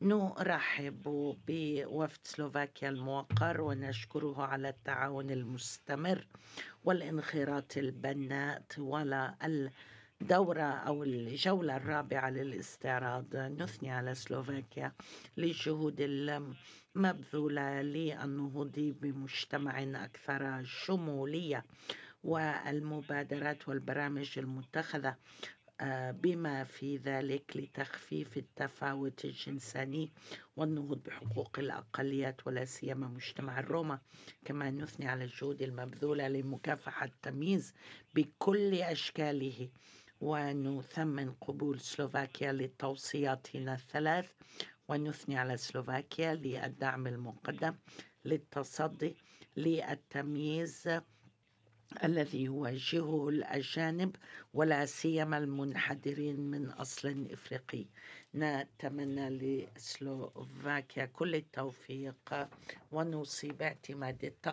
نرحب بوفد سلوفاكيا الموقر ونشكره على التعاون المستمر والانخراط البناء طوال الدورة أو الجولة الرابعة للاستعراض. نثني على سلوفاكيا للجهود المبذولة للنهوض بمجتمع أكثر شمولية، والمبادرات والبرامج المتخذة بما في ذلك لتخفيف التفاوت الجنساني والنهوض بحقوق الأقليات ولا سيما مجتمع الروما. كما نثني على الجهود المبذولة لمكافحة التمييز بكل أشكاله، ونثمن قبول سلوفاكيا لتوصياتنا الثلاث، ونثني على سلوفاكيا للدعم المقدم للتصدي للتمييز الذي يواجهه الأجانب ولا سيما المنحدرين من أصل إفريقي. نتمنى لسلوفاكيا كل التوفيق ونوصي باعتماد